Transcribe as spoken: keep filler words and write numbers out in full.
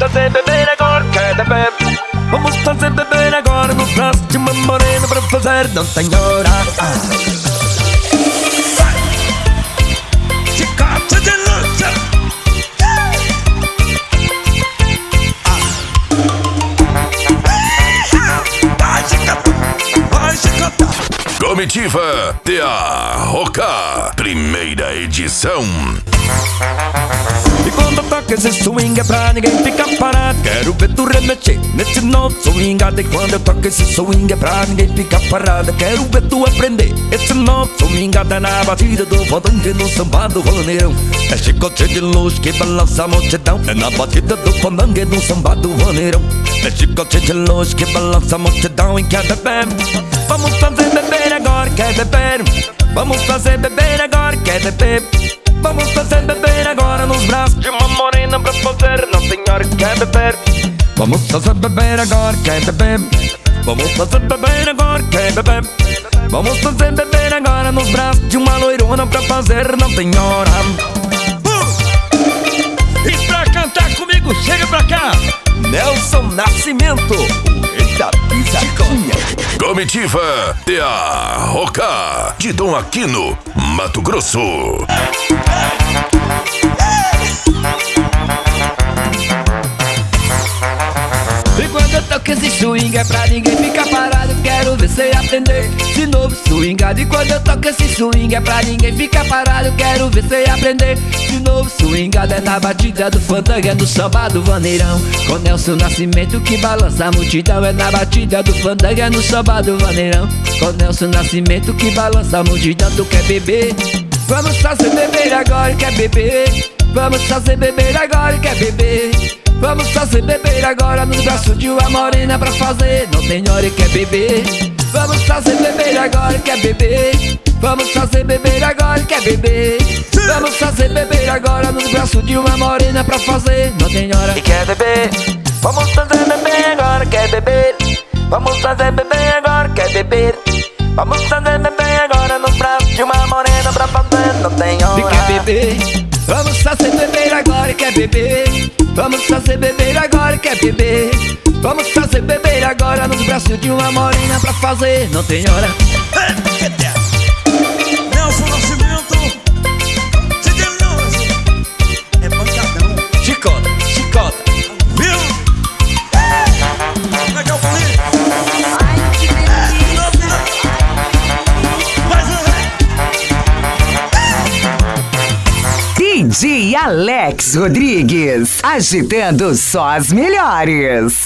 fazer beber agora, quer beber? Vamos fazer beber agora nos braços de uma morena pra fazer, não tem hora. Ah. Chicote de luta. Vai, chicota, vai, chicota. Comitiva T A Roca, primeira edição. E quando toca esse swing é pra ninguém ficar parado. Quero ver tu remexer nesse novo swingado. E quando eu toco esse swing é pra ninguém ficar parado. Quero ver tu aprender esse novo swingado. É na batida do fandango e no samba do vaneirão. É chicote de luz que balança a multidão. É na batida do fandango e no samba do vaneirão. É chicote de luz que balança a multidão. E quer beber? Vamos fazer beber agora, quer beber? Vamos fazer beber agora, quer beber? Vamos fazer beber agora nos braços de uma morena pra fazer, não senhora, quer beber? Vamos fazer beber agora, quer beber? Vamos fazer beber agora, quer beber? Vamos fazer beber agora nos braços de uma loirona pra fazer, não tem hora. Uh! E pra cantar comigo, chega pra cá, Nelson Nascimento, o rei da pisadinha. Comitiva T A Roca, de Dom Aquino, Mato Grosso. E quando eu toco esse swing é pra ninguém ficar parado. Quero ver cê aprender de novo swingado. E quando eu toco esse swing é pra ninguém ficar parado. Quero ver cê aprender de novo swingado. É na batida do fandango, é no samba do vaneirão. Com Nelson Nascimento que balança a multidão. É na batida do fandango, é no samba do vaneirão. Com Nelson Nascimento que balança a multidão. Tu quer beber? Vamos fazer beber agora, quer beber? Vamos fazer beber agora, quer beber? Vamos fazer beber agora nos braços de uma morena pra fazer, não tem hora e quer beber. Vamos fazer beber agora, quer beber? Vamos fazer beber agora, quer beber? Vamos fazer beber agora nos braços de uma morena pra fazer, não tem hora e quer beber. Vamos fazer beber agora, quer beber? Vamos fazer beber agora, quer beber? Vamos fazer beber agora nos braços de uma morena pra fazer, não tem hora e quer beber. Vamos fazer beber agora, quer beber? Vamos fazer beber agora, quer beber? Vamos fazer beber agora nos braços de uma morena pra fazer, não tem hora. Nelson Nascimento, é pancadão. Chicota, chicota, Viu? Como é que eu falei? D J Alex Rodrigues, agitando só as melhores.